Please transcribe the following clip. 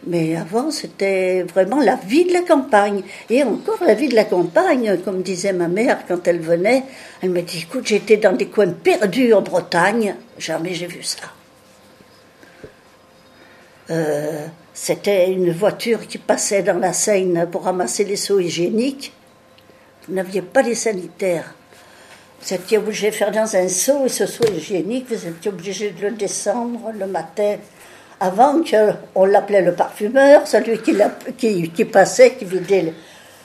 Mais avant, c'était vraiment la vie de la campagne. Et encore la vie de la campagne, comme disait ma mère quand elle venait, elle me dit, écoute, j'étais dans des coins perdus en Bretagne, jamais j'ai vu ça. C'était une voiture qui passait dans la Seine pour ramasser les seaux hygiéniques. Vous n'aviez pas les sanitaires. Vous étiez obligé de faire dans un seau, et ce seau hygiénique, vous étiez obligé de le descendre le matin. Avant qu'on l'appelait le parfumeur, celui qui passait, qui vidait